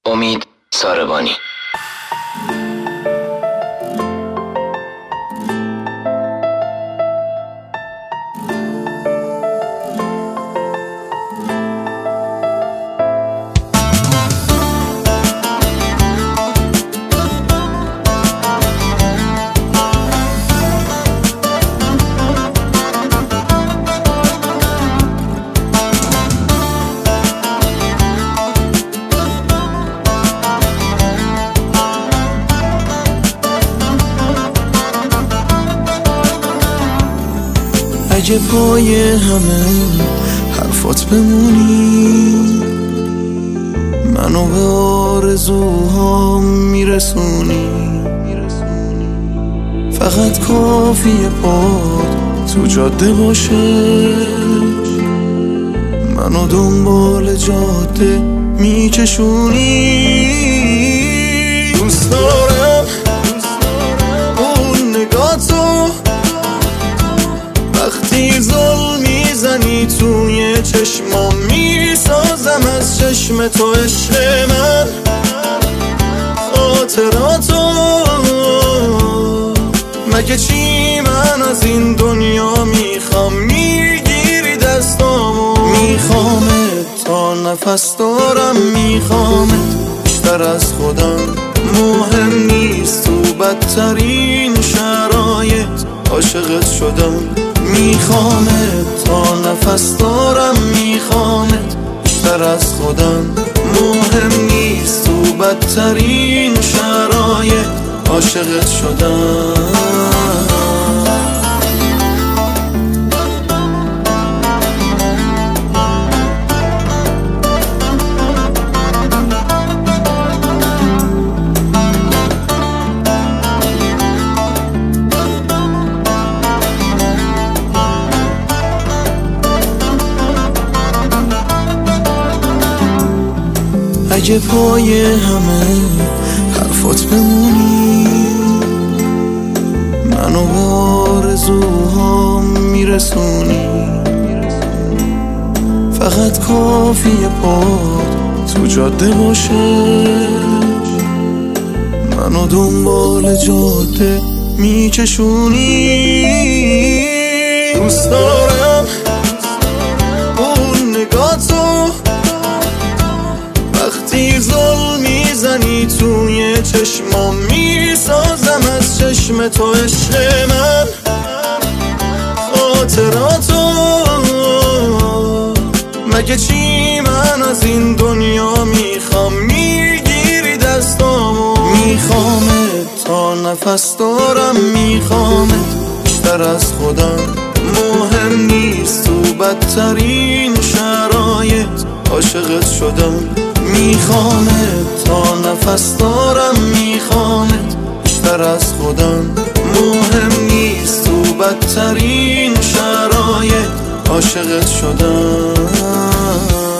امید ساربانی. اگه پای همه حرفات بمونی، منو به آرزوهام میرسونی. فقط کافیه پات تو جاده باشه، منو دنبال جاده میکشونی. دوست دارم اون نگاتو وقتی زل میزنی توی چشمام، میسازم از چشم تو عشق من خاطراتو. مگه چی من از این دنیا میخوام، میگیری دستامو. میخوامت تا نفس دارم، میخوامت بیشتر از خودم. مهم نیست تو بدترین شرایط عاشقت شدم. میخوامت تا نفس دارم، میخوامت بیشتر از خودم. مهم نیست تو بدترین شرایط عاشقت شدم. اگه پای همه حرفات بمونی، منو به آرزوهام میرسونی. فقط کافیه پات تو جاده باشه، منو دنبال جاده میکشونی. دوست دارم اون نگاتو وقتی زل میزنی توی چشمام، میسازم از چشم تو عشق من خاطراتو. مگه چی من از این دنیا میخوام، میگیری دستامو. میخوامت تا نفس دارم، میخوامت بیشتر از خودم. مهم نیست تو بدترین شرایط عاشقت شدم. میخوامت تا نفس دارم، میخوامت بیشتر از خودم. مهم نیست تو بدترین شرایط عاشقت شدم.